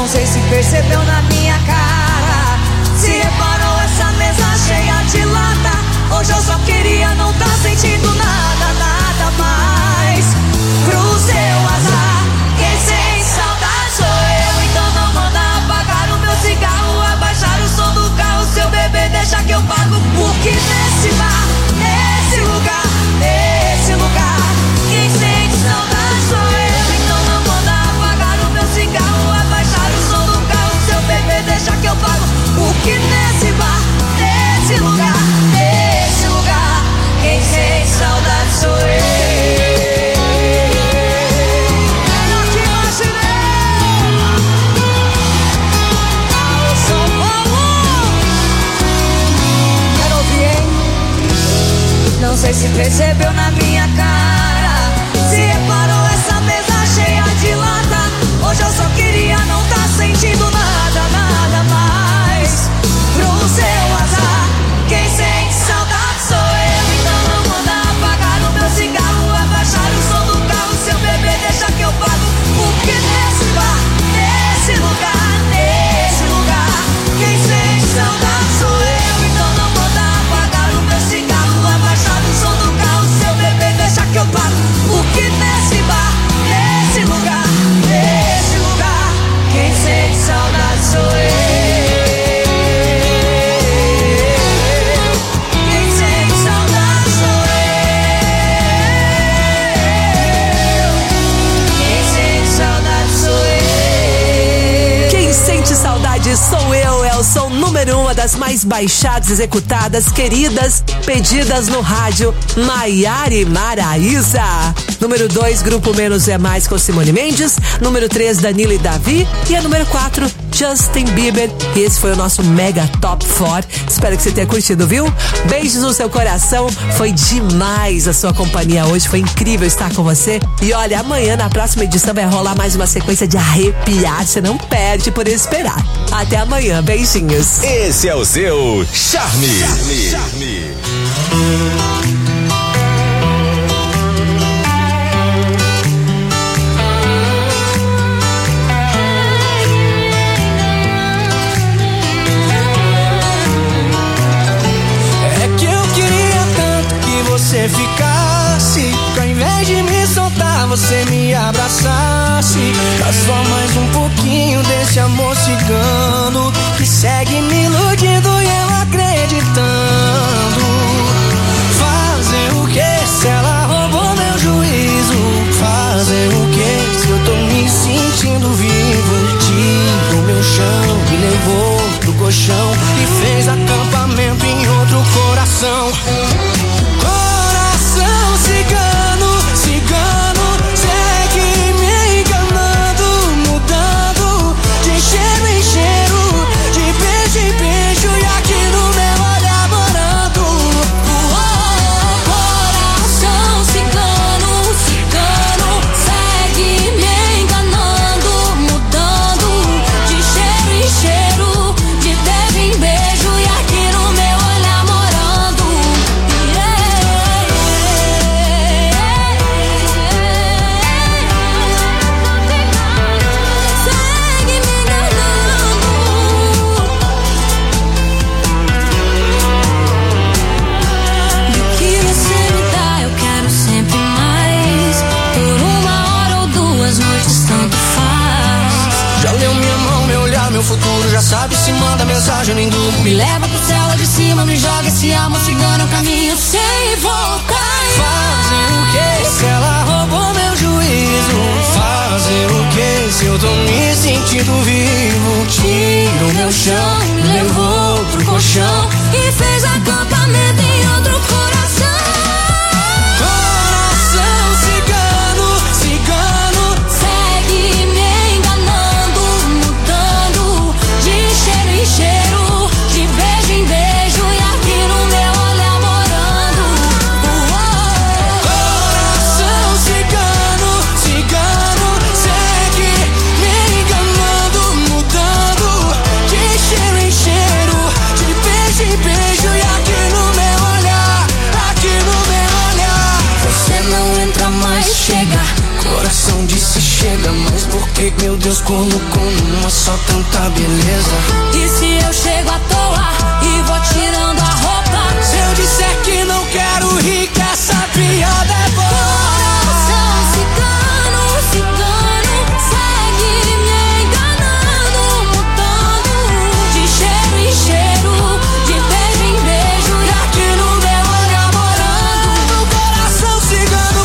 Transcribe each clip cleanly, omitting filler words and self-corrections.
Não sei se percebeu na minha cara, se reparou essa mesa cheia de lata. Hoje eu só queria não tá sentindo nada, nada mais. Pro seu azar, quem sente saudade sou eu. Então não manda apagar o meu cigarro, abaixar o som do carro. Seu bebê deixa que eu pago. Porque nesse bar, nesse lugar, quem sente saudade sou eu. Então não manda apagar o meu cigarro, abaixar o som do carro. Seu bebê deixa que eu pago. Porque nesse bar, nesse lugar, quem sente saudade sou eu. Eu te imaginei. Alô, São Paulo. Quero ouvir, hein? Não sei se percebeu na minha cara, se reparou essa mesa cheia de lata. Hoje eu só queria não tá sentindo nada, nada mais. Pro seu azar, quem sente saudade sou eu. Então não manda apagar o meu cigarro, abaixar o som do carro. Seu bebê deixa que eu pago. Porque nesse bar, nesse lugar, quem sente saudade sou eu. Então não manda apagar o meu cigarro, abaixar o som do carro. Seu bebê deixa que eu pago. Porque nesse bar, nesse lugar, quem sente saudade sou eu. Quem sente saudade sou eu. Quem sente saudade sou eu. Quem sente saudade sou eu. É o som número 1 das mais baixadas, executadas, queridas, pedidas no rádio. Maiara e Maraísa. Número 2, Grupo Menos é Mais com Simone Mendes. Número 3, Danilo e Davi. E a número 4, Justin Bieber. E esse foi o nosso Mega Top 4. Espero que você tenha curtido, viu? Beijos no seu coração. Foi demais a sua companhia hoje. Foi incrível estar com você. E olha, amanhã na próxima edição vai rolar mais uma sequência de arrepiar. Você não perde por esperar. Até amanhã. Beijinhos. Esse é o seu Charme. Você ficasse, que ao invés de me soltar, você me abraçasse. Dá só mais um pouquinho desse amor cigano que segue me iludindo e eu acreditando. Fazer o que se ela roubou meu juízo? Fazer o que se eu tô me sentindo vivo? Tirou meu chão, me levou pro colchão e fez acampamento em outro coração. Cigano, cigano, segue me enganando, mudando de cheiro em cheiro, de beijo em beijo e aqui no meu olhar morando. Coração cigano, cigano, segue me enganando, mudando de cheiro em cheiro, de beijo em beijo e aqui no meu olhar morando. Meu futuro já sabe, se manda mensagem, eu nem durmo. Me leva pro céu lá de cima, me joga esse amor cigano, é um caminho sem voltar. Fazer o que se ela roubou meu juízo? Fazer o que se eu tô me sentindo vivo? Tirou meu chão, me levou pro colchão E fez acampamento em outro coração. Coração cigano, cigano, segue me enganando, mudando de cheiro em cheiro, de beijo em beijo e aqui no meu olhar morando. Coração cigano, cigano, segue me enganando, mudando de cheiro em cheiro, de beijo em beijo e aqui no meu colocou numa só tanta beleza. E se eu chego à toa e vou tirando a roupa? Se eu disser que não quero rir, que essa piada é boa. Coração cigano, cigano, segue me enganando, mudando de cheiro em cheiro, de beijo em beijo, e aqui no meu olhar morando. Coração cigano,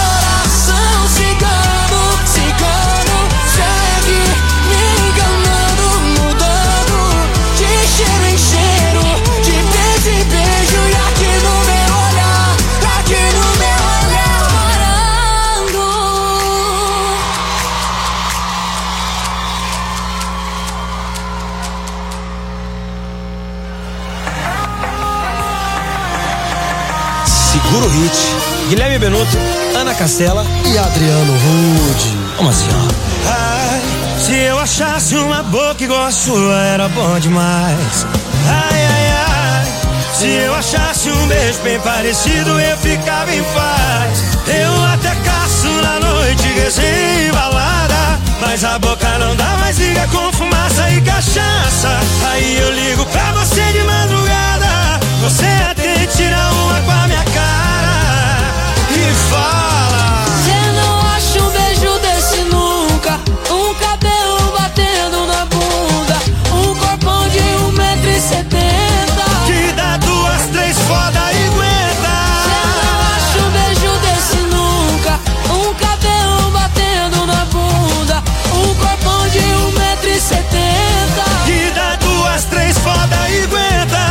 cigano, segue me enganando, mudando de cheiro em cheiro, de beijo em beijo, e aqui no meu olhar Morando. Segura o hit. Guilherme Benuto, Ana Castela e Adriano Rude. Vamos assim, ó. Ai, se eu achasse uma boca igual a sua, era bom demais. Ai, ai, ai, se eu achasse um beijo bem parecido, eu ficava em paz. Eu até caço na noite, resenha e balada, mas a boca não dá mais, liga com fumaça e cachaça. Aí eu ligo pra você de madrugada, você atende, tira uma com a minha cara e fala: Cê não acha um beijo desse nunca, um cabelo batendo na bunda, um corpão de 1,70m. que dá 2, 3 foda e aguenta. Cê não acha um beijo desse nunca, um cabelo batendo na bunda, um corpão de 1,70m. Que dá 2, 3 foda e aguenta.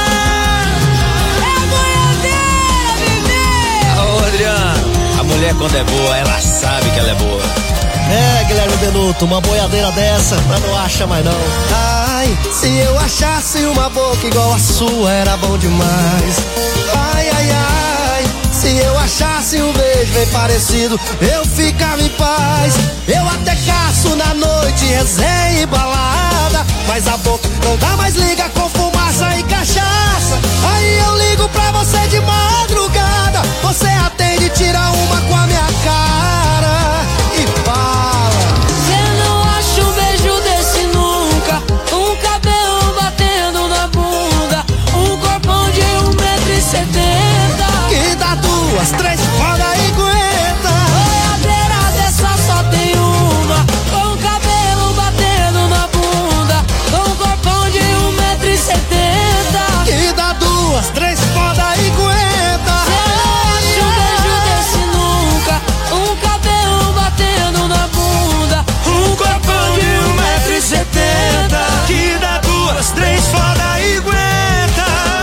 Ô, Adriano, a mulher quando é boa, ela sabe que ela é boa. É, Guilherme Benuto, uma boiadeira dessa, mas não acha mais não. Ai, se eu achasse uma boca igual a sua, era bom demais. Ai, ai, ai, se eu achasse um beijo bem parecido, eu ficava em paz. Eu até caço na noite, resenha e balada, mas a boca não dá mais, liga com fumaça e cachaça. Aí eu ligo pra você de madrugada, você atende, tira uma com a minha cara e fala: Cê não acha um beijo desse nunca, um cabelo batendo na bunda, um corpão de 1,70m. que dá 2, 3 foda e aguenta. Boiadeira dessa só tem uma, com o cabelo batendo na bunda, com um corpão de 1,70m. Que dá 2, 3 foda e aguenta. Cê não acha um beijo desse nunca, um cabelo batendo na bunda, Um corpão de 1,70m. Que dá 2, 3 foda e aguenta.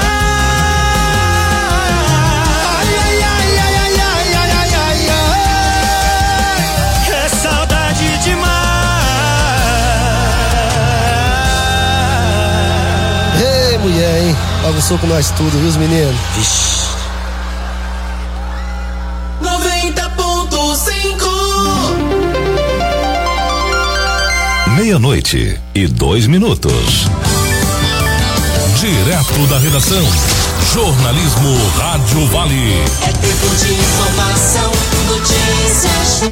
Ai, ai, ai, ai, ai, ai, ai, ai, ai, ai. É saudade demais. Ei, mulher, hein? Bagunçou com nós tudo, viu, os meninos? Vixe. 90.5 meia-noite e 2 minutos. Direto da redação. Jornalismo Rádio Vale. é tempo de informação, notícias.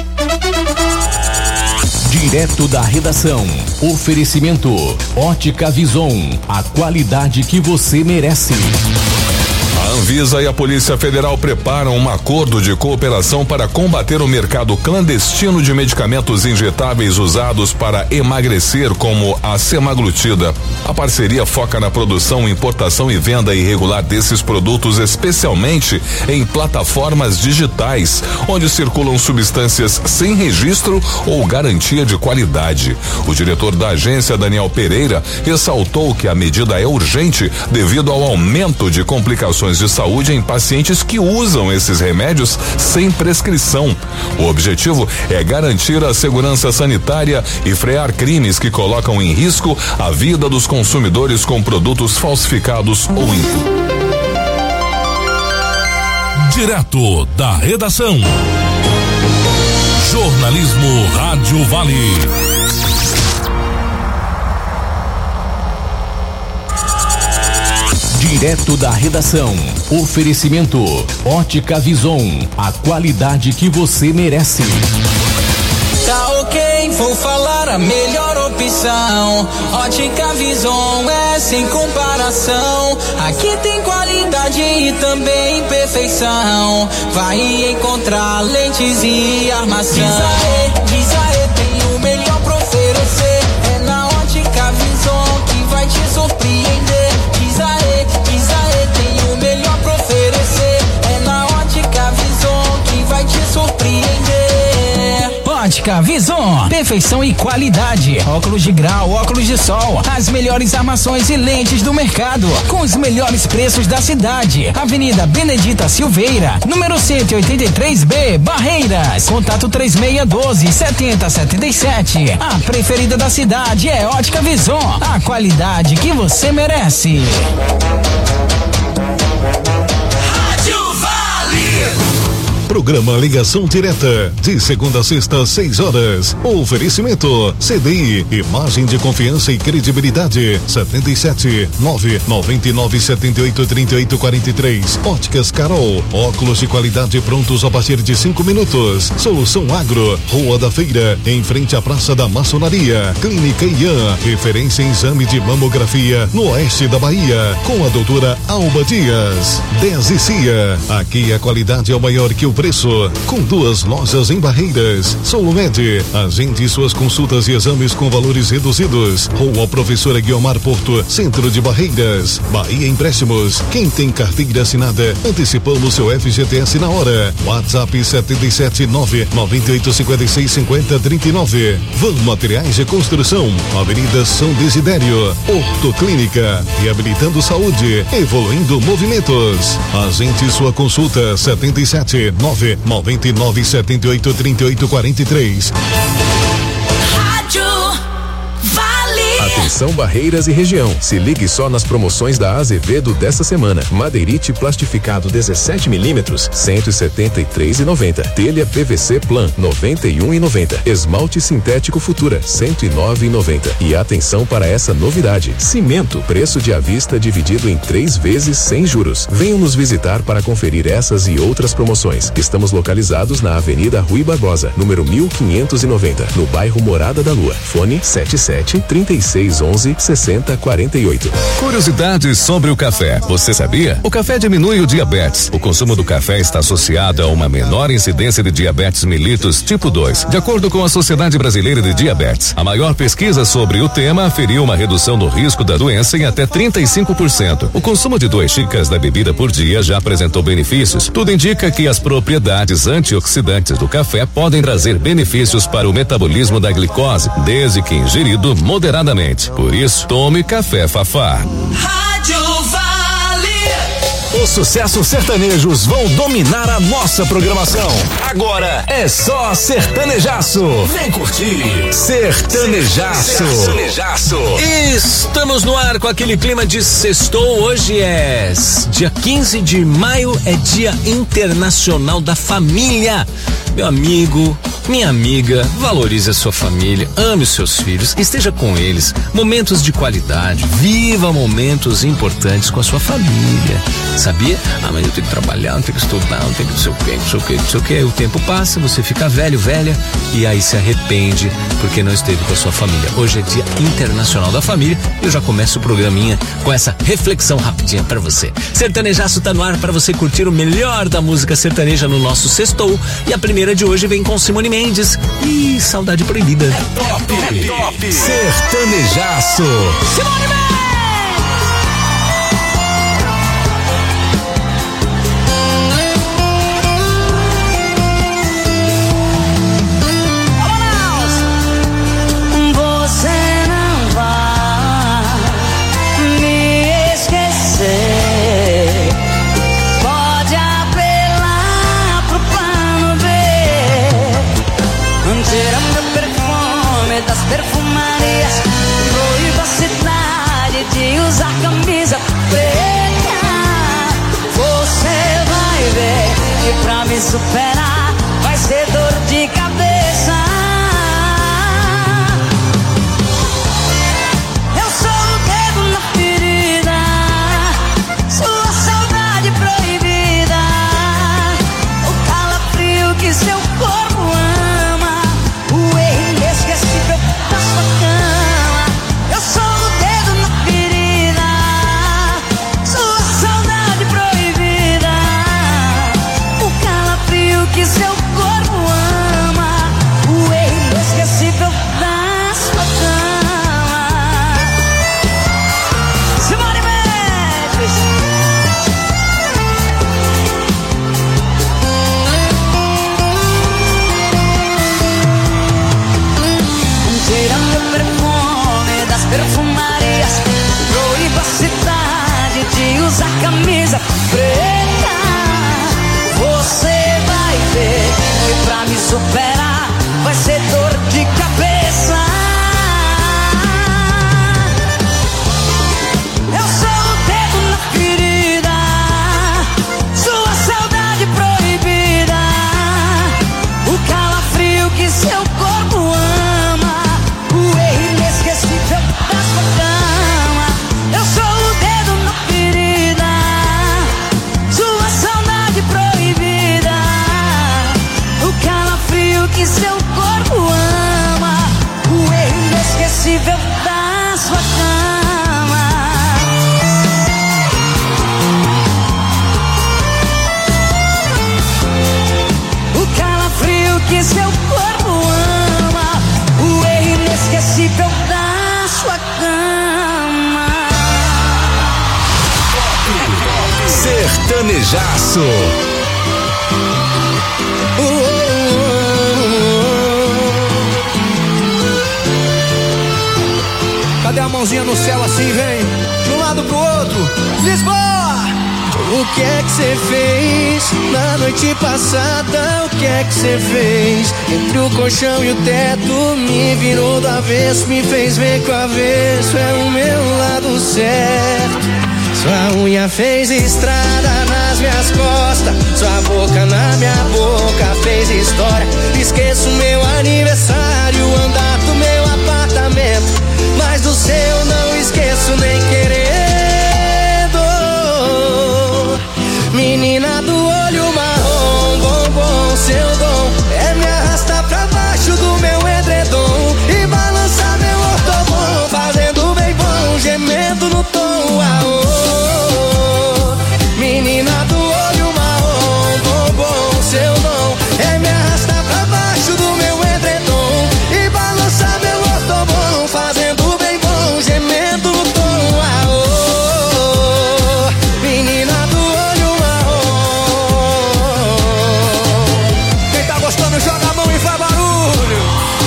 Direto da redação. Oferecimento Ótica Vison, a qualidade que você merece. A Anvisa e a Polícia Federal preparam um acordo de cooperação para combater o mercado clandestino de medicamentos injetáveis usados para emagrecer, como a semaglutida. A parceria foca na produção, importação e venda irregular desses produtos, especialmente em plataformas digitais, onde circulam substâncias sem registro ou garantia de qualidade. O diretor da agência, Daniel Pereira, ressaltou que a medida é urgente devido ao aumento de complicações de saúde em pacientes que usam esses remédios sem prescrição. O objetivo é garantir a segurança sanitária e frear crimes que colocam em risco a vida dos consumidores com produtos falsificados ou Direto da redação. Jornalismo Rádio Vale. Direto da redação. Oferecimento Ótica Vison, a qualidade que você merece. Tá ok. quem for falar a melhor opção. Ótica Vison é sem comparação. Aqui tem qualidade e também perfeição. Vai encontrar lentes e armação. Diz aê, tem o melhor pra oferecer. É na Ótica Vison que vai te surpreender. Diz aê, tem o melhor pra oferecer. É na Ótica Vison que vai te surpreender. Ótica Vison, perfeição e qualidade. Óculos de grau, óculos de sol, as melhores armações e lentes do mercado, com os melhores preços da cidade. Avenida Benedita Silveira, número 183B, Barreiras. Contato 3612-7077. A preferida da cidade é Ótica Vison, a qualidade que você merece. Programa Ligação Direta, de segunda a sexta, 6 horas. Oferecimento CDI, imagem de confiança e credibilidade. 77-999-78-3843. Óticas Carol, óculos de qualidade prontos a partir de 5 minutos. Solução Agro, Rua da Feira, em frente à Praça da Maçonaria. Clínica Ian, referência em exame de mamografia no oeste da Bahia, com a doutora Alba Dias. 10 e Cia, aqui a qualidade é o maior que o preço, com 2 lojas em Barreiras. Solumed, agende suas consultas e exames com valores reduzidos. Rua Professora Guiomar Porto, centro de Barreiras. Bahia Empréstimos, quem tem carteira assinada, antecipamos seu FGTS na hora. WhatsApp 779-9856-5039. Van Materiais de Construção, Avenida São Desidério. Ortoclínica, reabilitando saúde, evoluindo movimentos. Agende sua consulta 77-999-78-3843. Rádio Vale. Atenção Barreiras e região, se ligue só nas promoções da Azevedo dessa semana. Madeirite plastificado 17mm, 173,90. Telha PVC Plan, 91,90. Esmalte sintético Futura, 109,90. E atenção para essa novidade: cimento, preço de à vista dividido em 3 vezes sem juros. Venham nos visitar para conferir essas e outras promoções. Estamos localizados na Avenida Rui Barbosa, número 1590, no bairro Morada da Lua. Fone 77-3611-6048. Curiosidades sobre o café. Você sabia? O café diminui o diabetes. O consumo do café está associado a uma menor incidência de diabetes mellitus tipo 2, de acordo com a Sociedade Brasileira de Diabetes. A maior pesquisa sobre o tema aferiu uma redução do risco da doença em até 35%. O consumo de 2 xícaras da bebida por dia já apresentou benefícios. Tudo indica que as propriedades antioxidantes do café podem trazer benefícios para o metabolismo da glicose, desde que ingerido moderadamente. Por isso, tome café Fafá. Rádio Vale. Os sucessos sertanejos vão dominar a nossa programação. Agora é só sertanejaço. Vem curtir. Sertanejaço. Estamos no ar com aquele clima de sextou. Hoje é dia 15 de maio, é Dia Internacional da Família. Meu amigo, minha amiga, valorize a sua família, ame os seus filhos, esteja com eles, momentos de qualidade, viva momentos importantes com a sua família, sabia? Ah, mas eu tenho que trabalhar, eu tenho que estudar, eu tenho que não sei o que. O tempo passa, você fica velho, velha, e aí se arrepende porque não esteve com a sua família. Hoje é Dia Internacional da Família, eu já começo o programinha com essa reflexão rapidinha pra você. Sertanejaço tá no ar pra você curtir o melhor da música sertaneja no nosso sextou, e a primeira de hoje vem com Simone Mendes e Saudade Proibida. É top. Sertanejaço. Simone Mendes! Perfumarias, proíba a cidade de usar camisa preta. Você vai ver que pra me superar vai ser dor de cabeça. Eu sou o dedo na ferida, sua saudade proibida, o calafrio que seu corpo ama, o erro inesquecível cheira meu perfume das perfumarias. Proíba a cidade de usar camisa preta. Você vai ver que pra me superar vai ser dor de cabeça. Eu sou o dedo na ferida, sua saudade proibida, o calafrio que seu corpo ama, o erro inesquecível da sua cama. Eu sou o dedo na ferida, sua saudade proibida, o calafrio que seu corpo ama, o erro inesquecível da sua cama. O calafrio que seu corpo ama, o erro inesquecível da sua cama. Sertanejaço. Cadê a mãozinha no céu assim, vem? De um lado pro outro. Lisboa! O que é que você fez na noite passada? O que é que você fez? Entre o colchão e o teto, me virou do avesso, me fez ver que o avesso é o meu lado certo. Sua unha fez estrada nas minhas costas, sua boca na minha boca fez história. Esqueço meu aniversário, andar do meu apartamento, mas do seu não esqueço nem querendo. Menina do olho marrom, bombom, seu dom é me arrastar pra baixo do meu edredom e balançar meu ortobom, fazendo bem bom, gemendo no tom. Aô. Menina do olho marrom, bombom, seu dom é me arrastar pra baixo do meu edredom e balançar meu ortobom, fazendo bem bom, gemendo no tom. Aô. Menina do olho marrom. Quem tá gostando joga a mão e faz barulho.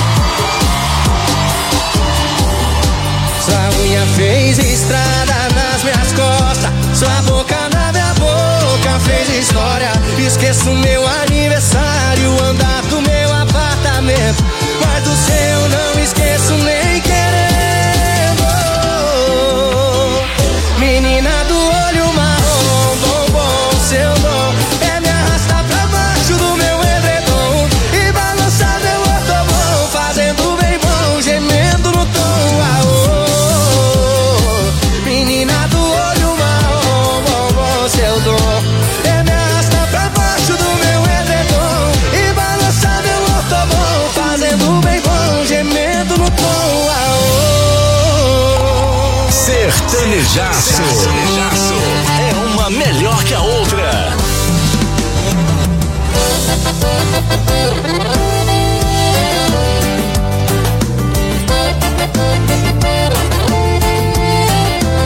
Sua unha fez estrada nas minhas costas, sua boca na minha boca fez história. Esqueço meu aniversário, andar do meu apartamento, mas do seu não esqueço nem querendo. Menina do olho marrom, bombom, seu dom é me arrastar pra baixo do meu edredom e balançar meu ortobom, fazendo bem bom, gemendo no tom. Aô. Menina do olho marrom, bombom, seu dom é me arrastar pra baixo do meu edredom e balançar meu ortobom, fazendo bem bom, gemendo no tom. Aô. Sertanejaço. É uma melhor que a outra.